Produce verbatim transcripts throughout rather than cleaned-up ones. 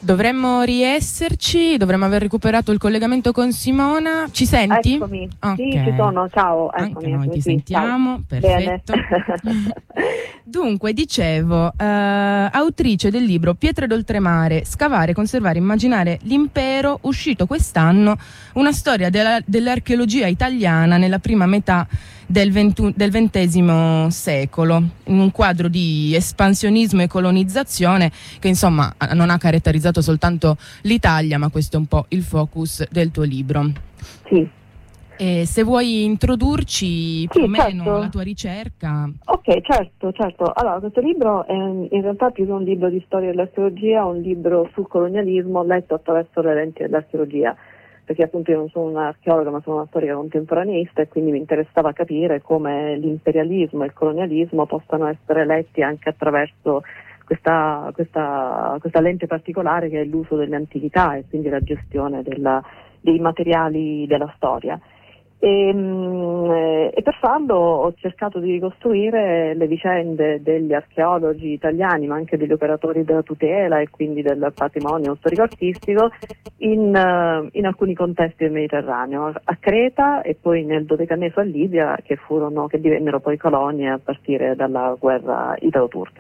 Dovremmo riesserci, dovremmo aver recuperato il collegamento con Simona. Ci senti? Eccomi, Okay. Sì, ci sono, ciao. Anche Eccomi, noi ti sì, sentiamo, ciao. perfetto. Dunque, dicevo, eh, autrice del libro Pietre d'oltremare, scavare, conservare, immaginare l'impero, uscito quest'anno, una storia della, dell'archeologia italiana nella prima metà del, ventu- del ventesimo secolo, in un quadro di espansionismo e colonizzazione che insomma non ha caratterizzato soltanto l'Italia, ma questo è un po' il focus del tuo libro. Sì. E se vuoi introdurci più Sì, o meno certo. la tua ricerca. Ok, certo, certo. Allora, questo libro è in realtà più che un libro di storia dell'archeologia, un libro sul colonialismo letto attraverso le lenti dell'archeologia, perché appunto io non sono un'archeologa ma sono una storica contemporaneista e quindi mi interessava capire come l'imperialismo e il colonialismo possano essere letti anche attraverso questa, questa, questa lente particolare che è l'uso delle antichità e quindi la gestione della, dei materiali della storia. E, e per farlo ho cercato di ricostruire le vicende degli archeologi italiani, ma anche degli operatori della tutela e quindi del patrimonio storico-artistico in, in alcuni contesti del Mediterraneo, a Creta e poi nel Dodecaneso a Libia, che furono, che divennero poi colonie a partire dalla guerra italo-turca.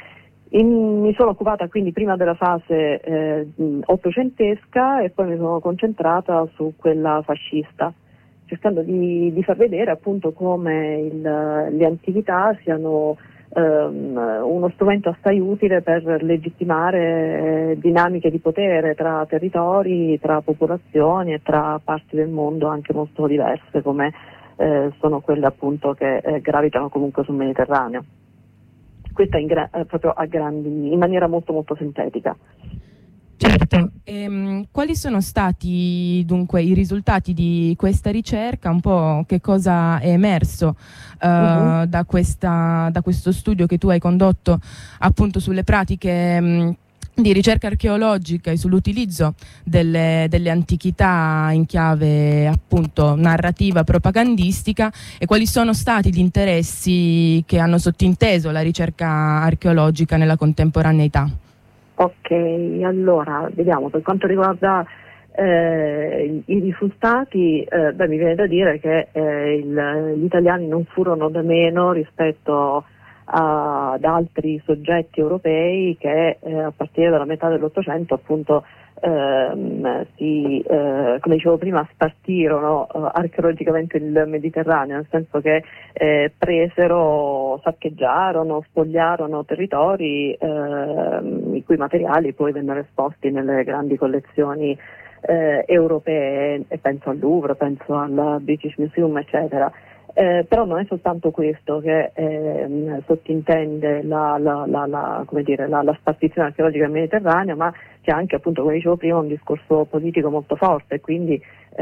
In, mi sono occupata quindi prima della fase eh, ottocentesca e poi mi sono concentrata su quella fascista, cercando di, di far vedere appunto come il, le antichità siano um, uno strumento assai utile per legittimare eh, dinamiche di potere tra territori, tra popolazioni e tra parti del mondo anche molto diverse come eh, sono quelle appunto che eh, gravitano comunque sul Mediterraneo. Questa in gra- eh, proprio a grandi, in maniera molto molto sintetica. Certo, ehm, quali sono stati dunque i risultati di questa ricerca? Un po' che cosa è emerso uh, uh-huh. da, questa, da questo studio che tu hai condotto appunto sulle pratiche mh, di ricerca archeologica e sull'utilizzo delle, delle antichità in chiave appunto narrativa propagandistica, e quali sono stati gli interessi che hanno sottinteso la ricerca archeologica nella contemporaneità? Ok, allora vediamo, per quanto riguarda eh, i risultati, eh, beh, mi viene da dire che eh, il, gli italiani non furono da meno rispetto a, ad altri soggetti europei che eh, a partire dalla metà dell'Ottocento appunto ehm, si, eh, come dicevo prima, spartirono eh, archeologicamente il Mediterraneo, nel senso che eh, presero, saccheggiarono, spogliarono territori eh, i cui materiali poi vennero esposti nelle grandi collezioni eh, europee, e penso al Louvre, penso al British Museum, eccetera. Eh, però non è soltanto questo che eh, sottintende la, la, la, la, come dire, la, la spartizione archeologica del Mediterraneo, ma c'è anche, appunto, come dicevo prima, un discorso politico molto forte, quindi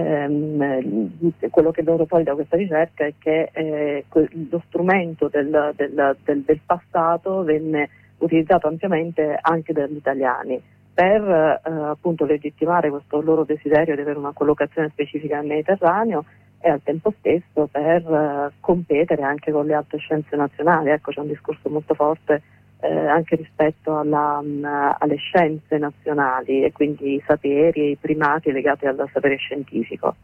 ehm, quello che vedo poi da questa ricerca è che eh, lo strumento del, del, del, del passato venne utilizzato ampiamente anche dagli italiani per eh, appunto legittimare questo loro desiderio di avere una collocazione specifica nel Mediterraneo e al tempo stesso per uh, competere anche con le altre scienze nazionali. Ecco, c'è un discorso molto forte eh, anche rispetto alla, um, alle scienze nazionali e quindi i saperi e i primati legati al sapere scientifico.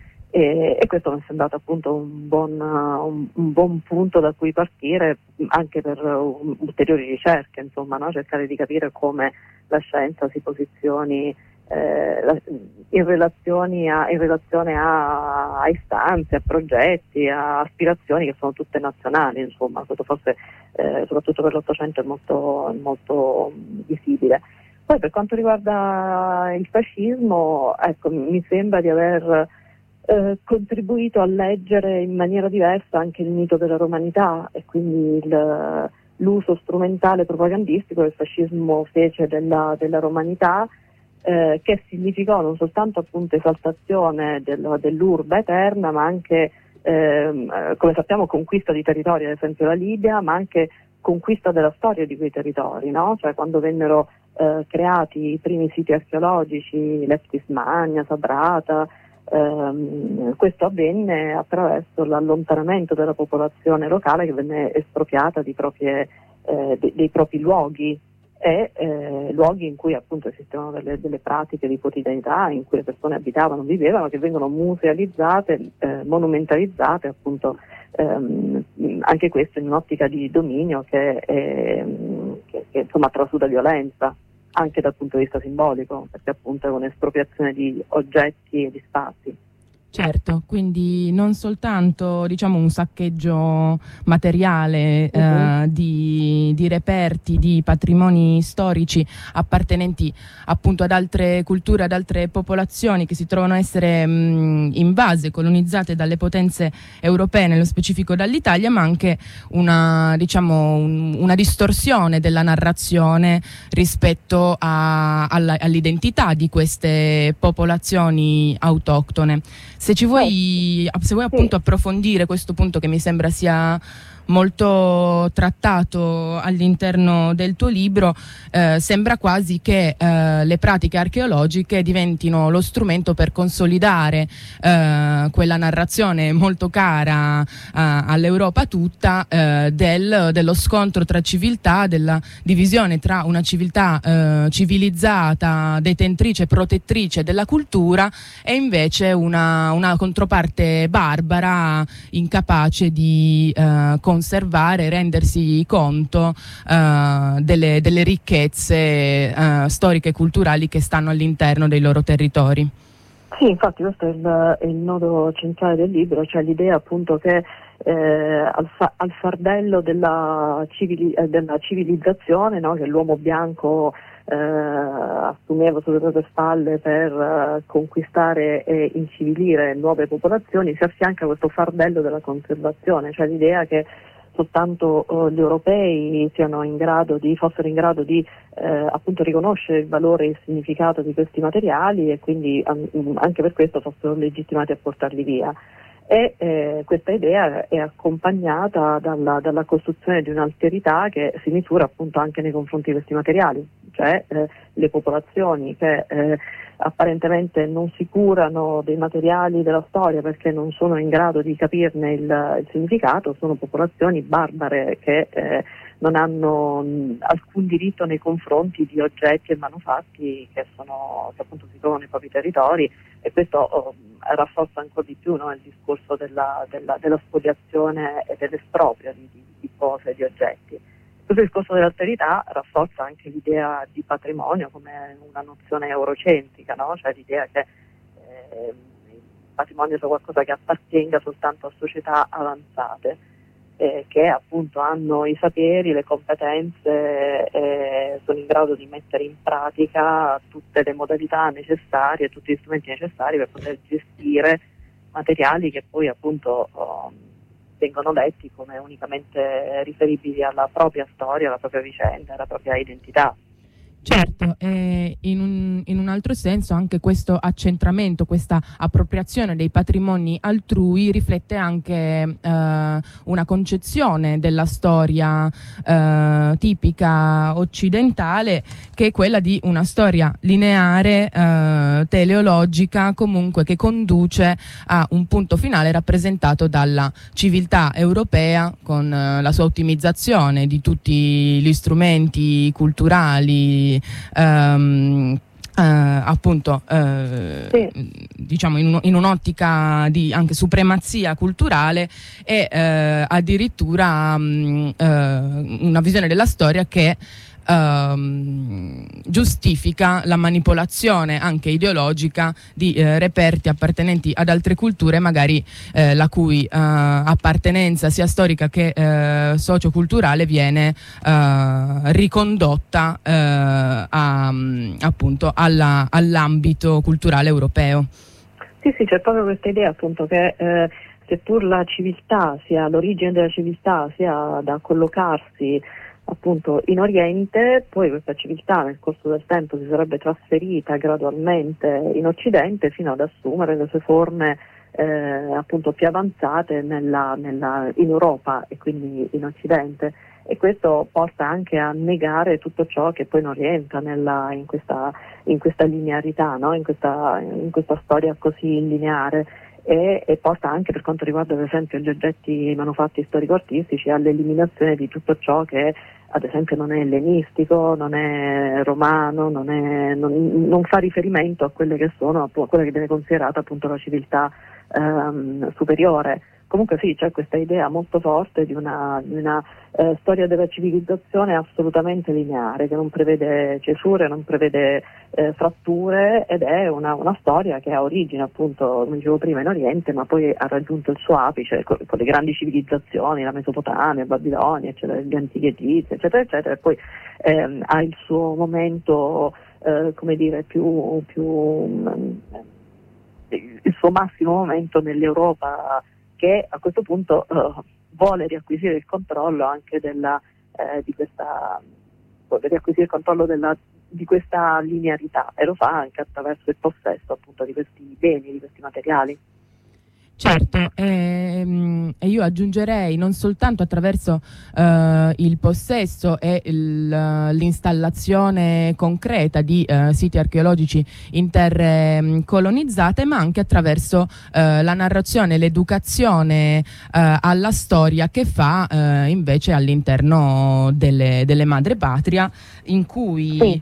E, e questo mi è sembrato appunto un buon, uh, un, un buon punto da cui partire anche per uh, ulteriori ricerche, insomma, no? Cercare di capire come la scienza si posizioni Eh, in, relazioni a, in relazione a, a istanze, a progetti, a aspirazioni che sono tutte nazionali, insomma, questo forse eh, soprattutto per l'Ottocento è molto, molto visibile. Poi per quanto riguarda il fascismo, ecco, mi sembra di aver eh, contribuito a leggere in maniera diversa anche il mito della romanità e quindi il, l'uso strumentale propagandistico che il fascismo fece della, della romanità, Eh, che significò non soltanto appunto esaltazione del, dell'urba eterna, ma anche ehm, come sappiamo conquista di territori, ad esempio la Libia, ma anche conquista della storia di quei territori, no? Cioè quando vennero eh, creati i primi siti archeologici, Leptis Magna, Sabrata, ehm, questo avvenne attraverso l'allontanamento della popolazione locale che venne espropriata di proprie, eh, de- dei propri luoghi. e eh, luoghi in cui appunto esistevano delle, delle pratiche di quotidianità, in cui le persone abitavano, vivevano, che vengono musealizzate, eh, monumentalizzate, appunto ehm, anche questo in un'ottica di dominio che, è, che, che insomma trasuda violenza anche dal punto di vista simbolico, perché appunto è un'espropriazione di oggetti e di spazi. Certo, quindi non soltanto, diciamo, un saccheggio materiale uh-huh. eh, di, di reperti, di patrimoni storici appartenenti appunto ad altre culture, ad altre popolazioni che si trovano a essere mh, invase, colonizzate dalle potenze europee, nello specifico dall'Italia, ma anche una, diciamo, un, una distorsione della narrazione rispetto a, alla, all'identità di queste popolazioni autoctone. Se ci vuoi, se vuoi appunto approfondire questo punto, che mi sembra sia molto trattato all'interno del tuo libro, eh, sembra quasi che eh, le pratiche archeologiche diventino lo strumento per consolidare eh, quella narrazione molto cara eh, all'Europa tutta eh, del, dello scontro tra civiltà, della divisione tra una civiltà eh, civilizzata, detentrice, protettrice della cultura, e invece una, una controparte barbara, incapace di eh, conservare, rendersi conto uh, delle, delle ricchezze uh, storiche e culturali che stanno all'interno dei loro territori. Sì, infatti questo è il, è il nodo centrale del libro, cioè l'idea appunto che eh, al, fa, al fardello della, civili, eh, della civilizzazione, no, che l'uomo bianco eh, assumeva sulle proprie spalle per eh, conquistare e incivilire nuove popolazioni, si affianca questo fardello della conservazione, cioè l'idea che soltanto eh, gli europei siano in grado di, fossero in grado di eh, appunto riconoscere il valore e il significato di questi materiali, e quindi an- anche per questo fossero legittimati a portarli via. E eh, questa idea è accompagnata dalla, dalla costruzione di un'alterità che si misura appunto anche nei confronti di questi materiali, cioè eh, le popolazioni che eh, apparentemente non si curano dei materiali della storia perché non sono in grado di capirne il, il significato, sono popolazioni barbare che eh, non hanno mh, alcun diritto nei confronti di oggetti e manufatti che, sono, che appunto si trovano nei propri territori, e questo oh, rafforza ancora di più, no, il discorso della, della, della spoliazione e dell'esproprio di, di, di cose e di oggetti. Questo discorso dell'alterità rafforza anche l'idea di patrimonio come una nozione eurocentrica, no? Cioè l'idea che eh, il patrimonio sia qualcosa che appartenga soltanto a società avanzate, eh, che appunto hanno i saperi, le competenze, eh, sono in grado di mettere in pratica tutte le modalità necessarie, tutti gli strumenti necessari per poter gestire materiali che poi appunto oh, vengono letti come unicamente riferibili alla propria storia, alla propria vicenda, alla propria identità. Certo, eh, in, un, in un altro senso anche questo accentramento, questa appropriazione dei patrimoni altrui riflette anche eh, una concezione della storia eh, tipica occidentale, che è quella di una storia lineare, eh, teleologica, comunque che conduce a un punto finale rappresentato dalla civiltà europea con eh, la sua ottimizzazione di tutti gli strumenti culturali, Um, uh, appunto uh, sì. diciamo in, un, in un'ottica di anche supremazia culturale e uh, addirittura um, uh, una visione della storia che Uh, giustifica la manipolazione anche ideologica di uh, reperti appartenenti ad altre culture, magari uh, la cui uh, appartenenza sia storica che uh, socioculturale viene uh, ricondotta uh, a, um, appunto alla, all'ambito culturale europeo. Sì, sì, c'è proprio questa idea appunto che eh, seppur la civiltà sia l'origine della civiltà sia da collocarsi appunto in Oriente, poi questa civiltà nel corso del tempo si sarebbe trasferita gradualmente in Occidente fino ad assumere le sue forme eh, appunto più avanzate nella, nella, in Europa e quindi in Occidente, e questo porta anche a negare tutto ciò che poi non rientra nella, in, questa, in questa linearità, no? in, questa, in questa storia così lineare. e, e porta anche, per quanto riguarda ad esempio gli oggetti manufatti storico-artistici, all'eliminazione di tutto ciò che ad esempio non è ellenistico, non è romano, non, è, non, non fa riferimento a quelle che sono, a quella che viene considerata appunto la civiltà ehm, superiore. Comunque sì, c'è questa idea molto forte di una, di una eh, storia della civilizzazione assolutamente lineare, che non prevede cesure, non prevede eh, fratture, ed è una, una storia che ha origine appunto, come dicevo prima, in Oriente, ma poi ha raggiunto il suo apice con, con le grandi civilizzazioni, la Mesopotamia, Babilonia, eccetera, gli antichi Egizi, eccetera, eccetera, e poi ehm, ha il suo momento, eh, come dire, più, più um, il suo massimo momento nell'Europa, che a questo punto uh, vuole riacquisire il controllo anche della, eh, di questa, vuole riacquisire il controllo della, di questa linearità, e lo fa anche attraverso il possesso appunto di questi beni, di questi materiali. Certo, ehm, e io aggiungerei non soltanto attraverso eh, il possesso e l'installazione concreta di eh, siti archeologici in terre mh, colonizzate, ma anche attraverso eh, la narrazione, l'educazione eh, alla storia che fa eh, invece all'interno delle, delle madrepatria, in cui sì.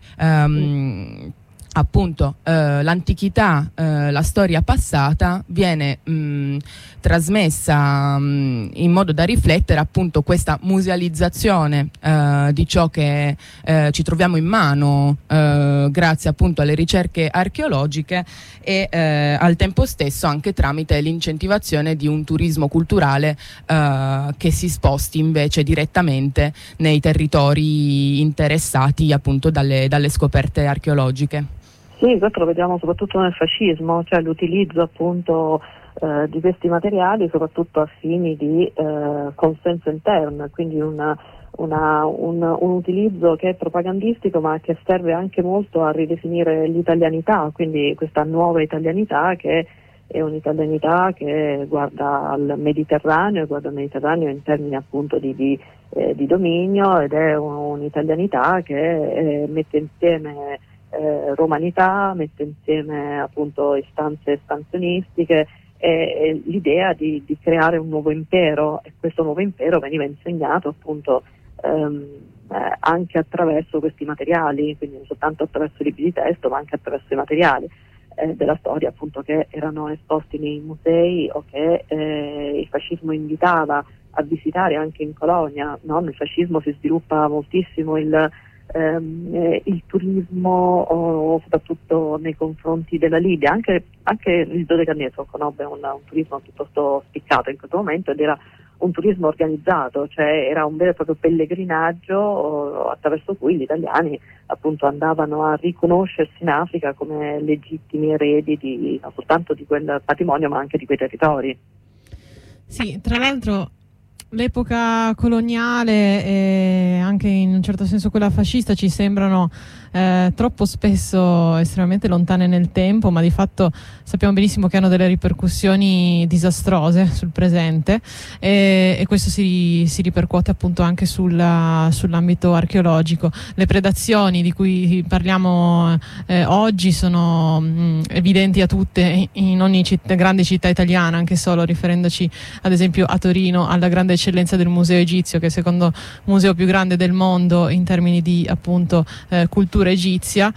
ehm, appunto eh, l'antichità, eh, la storia passata viene mh, trasmessa mh, in modo da riflettere appunto questa musealizzazione eh, di ciò che eh, ci troviamo in mano eh, grazie appunto alle ricerche archeologiche, e eh, al tempo stesso anche tramite l'incentivazione di un turismo culturale eh, che si sposti invece direttamente nei territori interessati appunto dalle, dalle scoperte archeologiche. Sì, questo lo vediamo soprattutto nel fascismo, cioè l'utilizzo appunto eh, di questi materiali soprattutto a fini di eh, consenso interno, quindi una, una, un, un utilizzo che è propagandistico, ma che serve anche molto a ridefinire l'italianità, quindi questa nuova italianità che è un'italianità che guarda al Mediterraneo, guarda al Mediterraneo in termini appunto di, di, eh, di dominio, ed è un, un'italianità che eh, mette insieme Eh, romanità, mette insieme appunto istanze espansionistiche e, e l'idea di, di creare un nuovo impero, e questo nuovo impero veniva insegnato appunto ehm, eh, anche attraverso questi materiali, quindi non soltanto attraverso i libri di testo, ma anche attraverso i materiali eh, della storia appunto che erano esposti nei musei, o che eh, il fascismo invitava a visitare anche in colonia, no? Nel fascismo si sviluppa moltissimo il Ehm, eh, il turismo, oh, soprattutto nei confronti della Libia, anche, anche il Dodecanesimo conobbe un, un turismo piuttosto spiccato in questo momento, ed era un turismo organizzato, cioè era un vero e proprio pellegrinaggio oh, attraverso cui gli italiani appunto andavano a riconoscersi in Africa come legittimi eredi di, non soltanto di quel patrimonio, ma anche di quei territori. Sì, tra l'altro l'epoca coloniale e anche in un certo senso quella fascista ci sembrano eh, troppo spesso estremamente lontane nel tempo, ma di fatto sappiamo benissimo che hanno delle ripercussioni disastrose sul presente, e, e questo si, si ripercuote appunto anche sulla, sull'ambito archeologico. Le predazioni di cui parliamo eh, oggi sono mh, evidenti a tutte in ogni città, grande città italiana, anche solo riferendoci ad esempio a Torino alla grande eccellenza del Museo Egizio, che è il secondo museo più grande del mondo in termini di appunto eh, cultura egizia.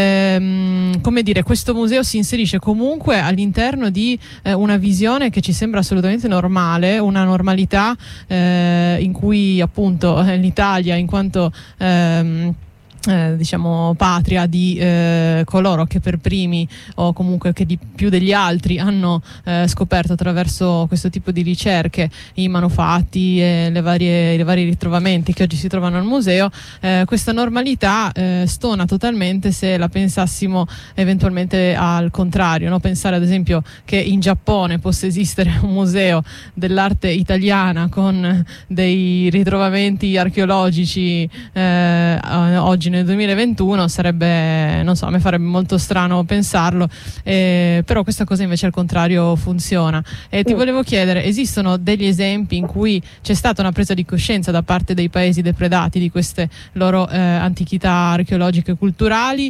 Ehm, come dire, questo museo si inserisce comunque all'interno di eh, una visione che ci sembra assolutamente normale, una normalità eh, in cui appunto eh, l'Italia in quanto ehm, Eh, diciamo patria di eh, coloro che per primi, o comunque che di più degli altri, hanno eh, scoperto attraverso questo tipo di ricerche i manufatti e le varie, le vari ritrovamenti che oggi si trovano al museo. Eh, questa normalità eh, stona totalmente se la pensassimo eventualmente al contrario, no? Pensare ad esempio che in Giappone possa esistere un museo dell'arte italiana con dei ritrovamenti archeologici eh, oggi nel duemilaventuno sarebbe, non so, a me farebbe molto strano pensarlo, eh, però questa cosa invece al contrario funziona. E ti volevo chiedere, esistono degli esempi in cui c'è stata una presa di coscienza da parte dei paesi depredati di queste loro eh, antichità archeologiche e culturali,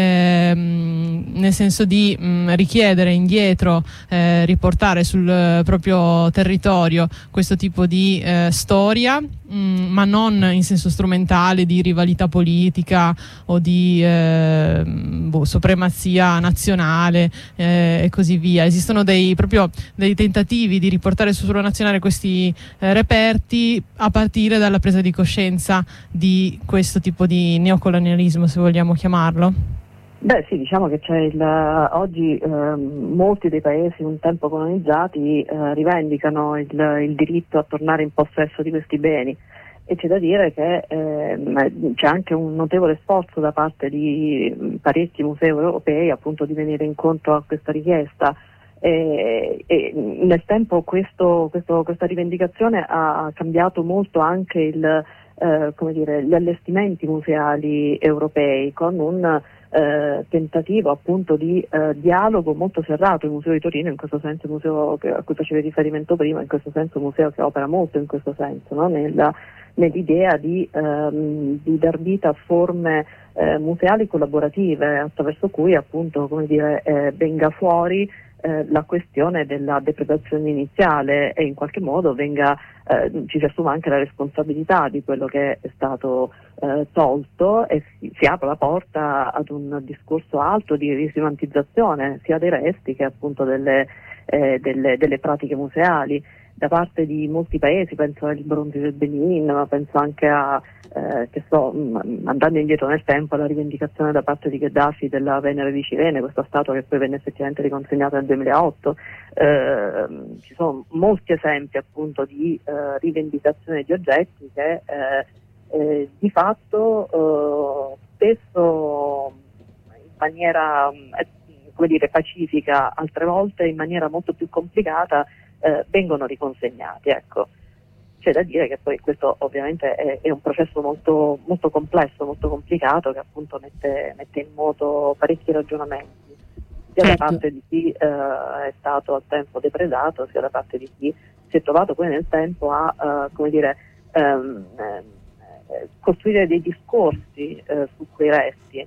ehm, nel senso di mh, richiedere indietro, eh, riportare sul eh, proprio territorio questo tipo di eh, storia, mh, ma non in senso strumentale di rivalità politica o di eh, boh, supremazia nazionale eh, e così via. Esistono dei, proprio dei tentativi di riportare sul suolo nazionale questi eh, reperti a partire dalla presa di coscienza di questo tipo di neocolonialismo, se vogliamo chiamarlo? Beh sì, diciamo che c'è il, oggi eh, molti dei paesi un tempo colonizzati eh, rivendicano il, il diritto a tornare in possesso di questi beni, e c'è da dire che eh, c'è anche un notevole sforzo da parte di parecchi musei europei appunto di venire incontro a questa richiesta. E, e nel tempo questo, questo, questa rivendicazione ha cambiato molto anche il, eh, come dire, gli allestimenti museali europei, con un eh, tentativo appunto di eh, dialogo molto serrato. Il Museo di Torino, in questo senso, il museo che, a cui facevi riferimento prima, in questo senso un museo che opera molto in questo senso, no? Nella, nell'idea di, ehm, di dar vita a forme eh, museali collaborative, attraverso cui appunto, come dire, eh, venga fuori Eh, la questione della depredazione iniziale e in qualche modo venga, eh, ci si assuma anche la responsabilità di quello che è stato eh, tolto, e si, si apre la porta ad un discorso alto di risemantizzazione sia dei resti che appunto delle, eh, delle, delle pratiche museali da parte di molti paesi. Penso ai bronzi del Benin, ma penso anche a eh, che sto mh, andando indietro nel tempo, alla rivendicazione da parte di Gheddafi della Venere di Cirene, questa statua che poi venne effettivamente riconsegnata nel duemilaotto. Eh, ci sono molti esempi appunto di eh, rivendicazione di oggetti che eh, eh, di fatto eh, spesso in maniera eh, come dire, pacifica, altre volte in maniera molto più complicata eh, vengono riconsegnati, ecco. C'è da dire che poi questo ovviamente è, è un processo molto, molto complesso, molto complicato, che appunto mette, mette in moto parecchi ragionamenti, sia certo. da parte di chi eh, è stato al tempo depredato, sia da parte di chi si è trovato poi nel tempo a eh, come dire, ehm, eh, costruire dei discorsi eh, su quei resti.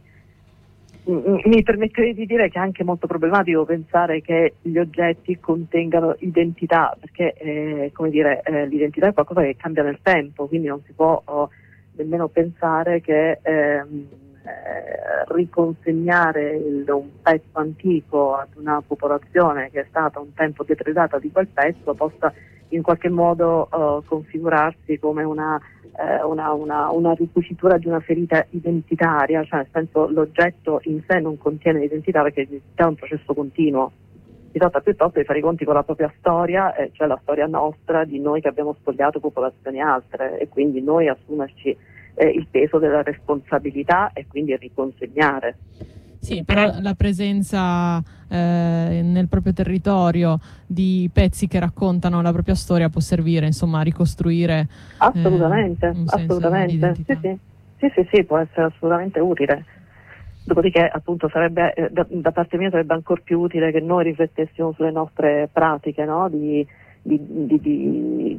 Mi permetterei di dire che è anche molto problematico pensare che gli oggetti contengano identità, perché eh, come dire, eh, l'identità è qualcosa che cambia nel tempo, quindi non si può oh, nemmeno pensare che ehm, eh, riconsegnare il, un pezzo antico ad una popolazione che è stata un tempo depredata di quel pezzo possa in qualche modo oh, configurarsi come una Una, una, una ricucitura di una ferita identitaria, cioè nel senso l'oggetto in sé non contiene identità, perché l'identità è un processo continuo. Si tratta piuttosto di fare i conti con la propria storia, eh, cioè la storia nostra, di noi che abbiamo spogliato popolazioni altre, e quindi noi assumerci eh, il peso della responsabilità e quindi riconsegnare. Sì, però la presenza eh, nel proprio territorio di pezzi che raccontano la propria storia può servire, insomma, a ricostruire assolutamente, eh, un assolutamente. Sì, sì. sì, sì, sì, può essere assolutamente utile. Dopodiché, appunto, sarebbe eh, da, da parte mia sarebbe ancora più utile che noi riflettessimo sulle nostre pratiche, no? di, di, di, di,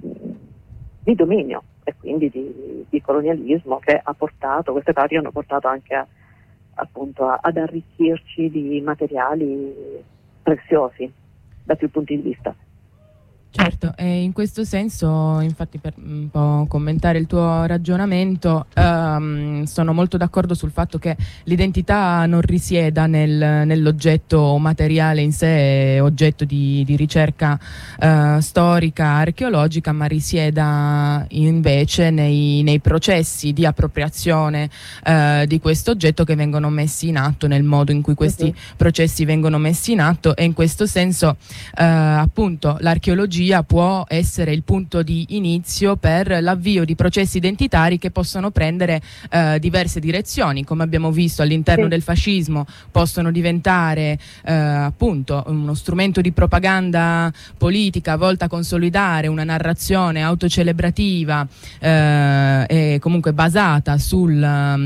di dominio e quindi di, di colonialismo, che ha portato, queste pratiche hanno portato anche a appunto a, ad arricchirci di materiali preziosi da più punti di vista. Certo, e in questo senso, infatti, per un po' commentare il tuo ragionamento, ehm, sono molto d'accordo sul fatto che l'identità non risieda nel, nell'oggetto materiale in sé, oggetto di, di ricerca eh, storica, archeologica, ma risieda invece nei, nei processi di appropriazione eh, di questo oggetto che vengono messi in atto, nel modo in cui questi uh-huh. processi vengono messi in atto, e in questo senso eh, appunto l'archeologia può essere il punto di inizio per l'avvio di processi identitari che possono prendere eh, diverse direzioni, come abbiamo visto all'interno sì. del fascismo. Possono diventare eh, appunto uno strumento di propaganda politica volta a consolidare una narrazione autocelebrativa eh, e comunque basata sul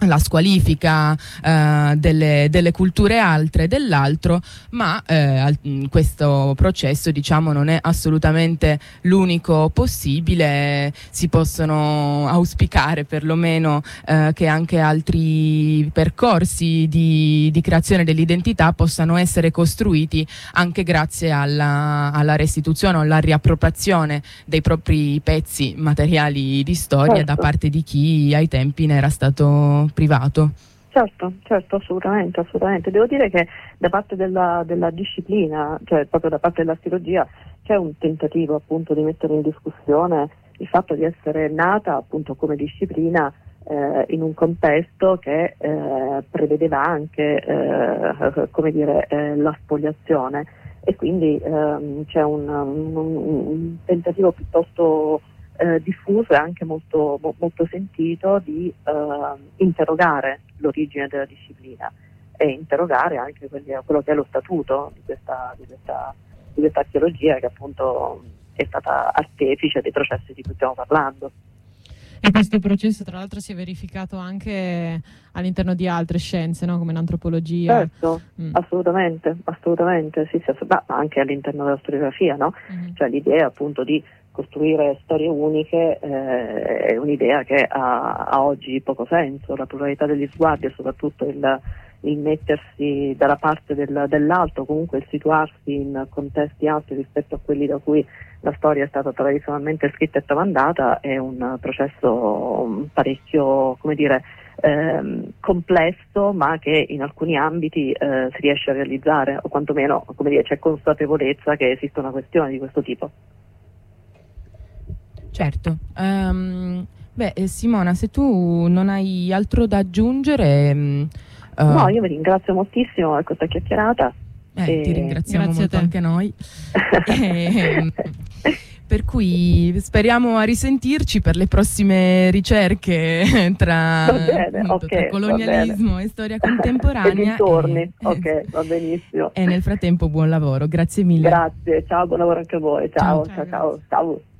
la squalifica eh, delle, delle culture altre dell'altro, ma eh, questo processo, diciamo, non è assolutamente l'unico possibile. Si possono auspicare perlomeno eh, che anche altri percorsi di, di creazione dell'identità possano essere costruiti anche grazie alla, alla restituzione o alla riappropriazione dei propri pezzi materiali di storia, certo, da parte di chi ai tempi ne era stato privato. Certo, certo, assolutamente, assolutamente. Devo dire che da parte della, della disciplina, cioè proprio da parte dell'archeologia, c'è un tentativo appunto di mettere in discussione il fatto di essere nata appunto come disciplina eh, in un contesto che eh, prevedeva anche eh, come dire eh, la spoliazione, e quindi ehm, c'è un, un, un tentativo piuttosto Eh, diffuso e anche molto, mo, molto sentito di eh, interrogare l'origine della disciplina e interrogare anche quelli, quello che è lo statuto di questa, di, questa, di questa archeologia, che appunto è stata artefice dei processi di cui stiamo parlando. E questo processo tra l'altro si è verificato anche all'interno di altre scienze, no? Come l'antropologia. Certo, mm. assolutamente, assolutamente, sì, sì, ma anche all'interno della storiografia, no? Mm. Cioè l'idea appunto di costruire storie uniche eh, è un'idea che ha, ha oggi poco senso. La pluralità degli sguardi e soprattutto il, il mettersi dalla parte del, dell'alto, comunque il situarsi in contesti altri rispetto a quelli da cui la storia è stata tradizionalmente scritta e tramandata, è un processo parecchio, come dire, ehm, complesso, ma che in alcuni ambiti eh, si riesce a realizzare, o quantomeno, come dire, c'è consapevolezza che esiste una questione di questo tipo. Certo. Um, beh, Simona, se tu non hai altro da aggiungere... Um, uh, no, io vi ringrazio moltissimo per questa chiacchierata. Eh, e... Ti ringraziamo Grazie molto anche noi. e, per cui speriamo a risentirci per le prossime ricerche tra, bene, appunto, okay, tra colonialismo e storia contemporanea. E dintorni, e, ok, va benissimo. E nel frattempo buon lavoro, grazie mille. Grazie, ciao, buon lavoro anche a voi, ciao, ciao, ciao, ciao. ciao.